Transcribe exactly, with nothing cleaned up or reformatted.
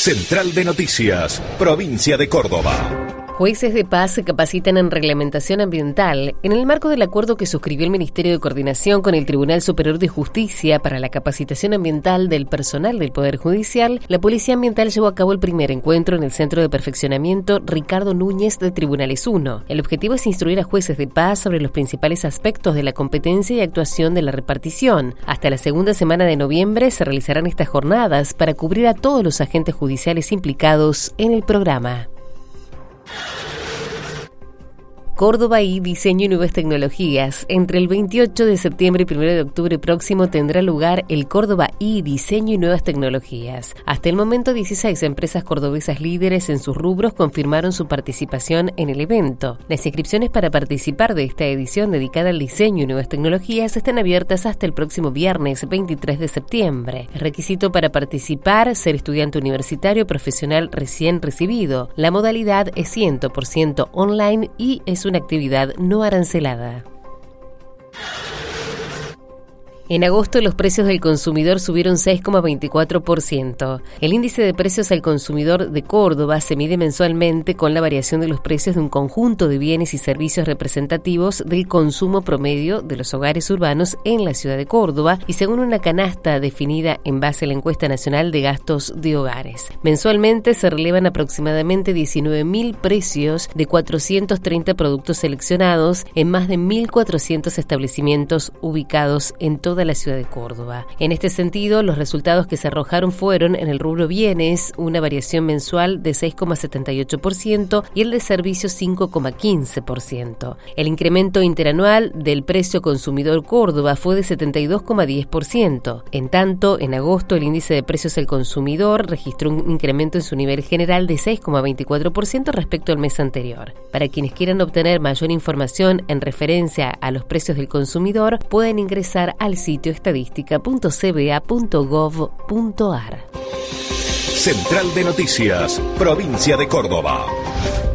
Central de Noticias, Provincia de Córdoba. Jueces de paz se capacitan en reglamentación ambiental en el marco del acuerdo que suscribió el Ministerio de Coordinación con el Tribunal Superior de Justicia para la capacitación ambiental del personal del Poder Judicial. La Policía Ambiental llevó a cabo el primer encuentro en el Centro de Perfeccionamiento Ricardo Núñez de Tribunales uno. El objetivo es instruir a jueces de paz sobre los principales aspectos de la competencia y actuación de la repartición. Hasta la segunda semana de noviembre se realizarán estas jornadas para cubrir a todos los agentes judiciales implicados en el programa. Córdoba y Diseño y Nuevas Tecnologías. Entre el veintiocho de septiembre y primero de octubre próximo tendrá lugar el Córdoba y Diseño y Nuevas Tecnologías. Hasta el momento, dieciséis empresas cordobesas líderes en sus rubros confirmaron su participación en el evento. Las inscripciones para participar de esta edición dedicada al diseño y nuevas tecnologías están abiertas hasta el próximo viernes veintitrés de septiembre. El requisito para participar: ser estudiante universitario profesional recién recibido. La modalidad es cien por ciento online y es una actividad no arancelada. En agosto, los precios del consumidor subieron seis coma veinticuatro por ciento. El índice de precios al consumidor de Córdoba se mide mensualmente con la variación de los precios de un conjunto de bienes y servicios representativos del consumo promedio de los hogares urbanos en la ciudad de Córdoba y según una canasta definida en base a la Encuesta Nacional de Gastos de Hogares. Mensualmente se relevan aproximadamente diecinueve mil precios de cuatrocientos treinta productos seleccionados en más de mil cuatrocientos establecimientos ubicados en toda la ciudad de Córdoba. En este sentido, los resultados que se arrojaron fueron en el rubro bienes, una variación mensual de seis coma setenta y ocho por ciento y el de servicios cinco coma quince por ciento. El incremento interanual del precio consumidor Córdoba fue de setenta y dos coma diez por ciento. En tanto, en agosto el índice de precios al consumidor registró un incremento en su nivel general de seis coma veinticuatro por ciento respecto al mes anterior. Para quienes quieran obtener mayor información en referencia a los precios del consumidor, pueden ingresar al sitio estadística punto c b a punto gov punto a r. Central de Noticias, Provincia de Córdoba.